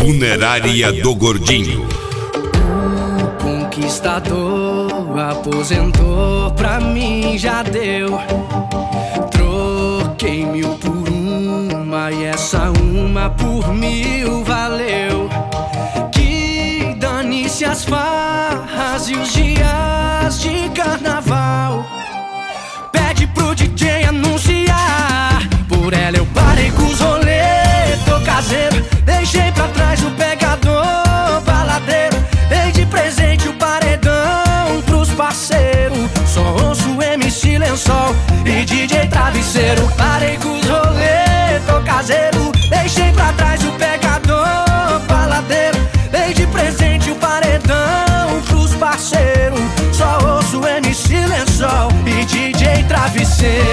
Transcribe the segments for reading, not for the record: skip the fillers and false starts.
Funerária do Gordinho. O conquistador aposentou, pra mim já deu. Troquei 1000 por uma e essa uma por 1000 valeu. Que dane-se as farras e os dias de carnaval. Pede pro DJ anunciar, por ela eu parei com os rolê. Tô caseiro, deixei pra trás o pegador baladeiro. Dei de presente o paredão pros parceiros. Só ouço MC Lençol e DJ Travesseiro. Parei com os rolê, tô caseiro, deixei pra trás o pegador baladeiro. Dei de presente o paredão pros parceiros. Só ouço MC Lençol e DJ Travesseiro.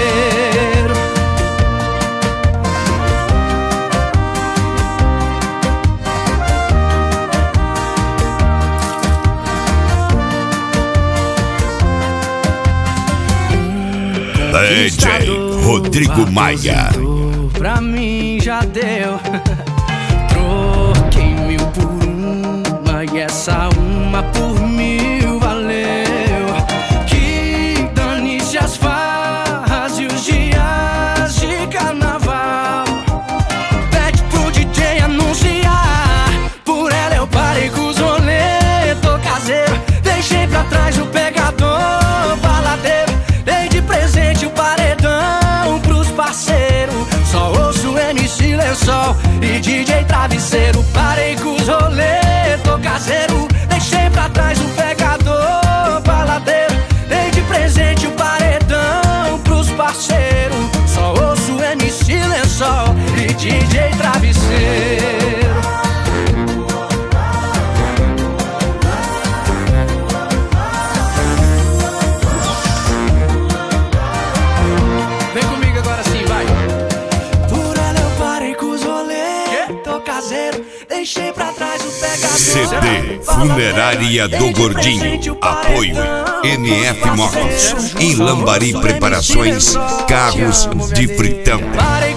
DJ Rodrigo Maia. Pra mim já deu. Troquei 1000 por uma e essa uma por 1000 valeu. Que dane-se as farras e os dias de carnaval. Pede pro DJ anunciar, por ela eu parei com os rolê. Tô caseiro, deixei pra trás o pegador baladeiro. Dei de presente o paredão pros parceiros. Só ouço MC Lençol e DJ Travesseiro. Parei com os rolê, tô caseiro, deixei pra trás o pegador baladeiro. Dei de presente o paredão pros parceiros. Só ouço MC Lençol e DJ Travesseiro. Vem comigo agora sim, vai. Por ela eu parei com os rolê. Tô caseiro, deixei pra trás o pegador. CD Funerária do Gordinho. Apoio NF Motos. Em Lambari Preparações, carros de fritão.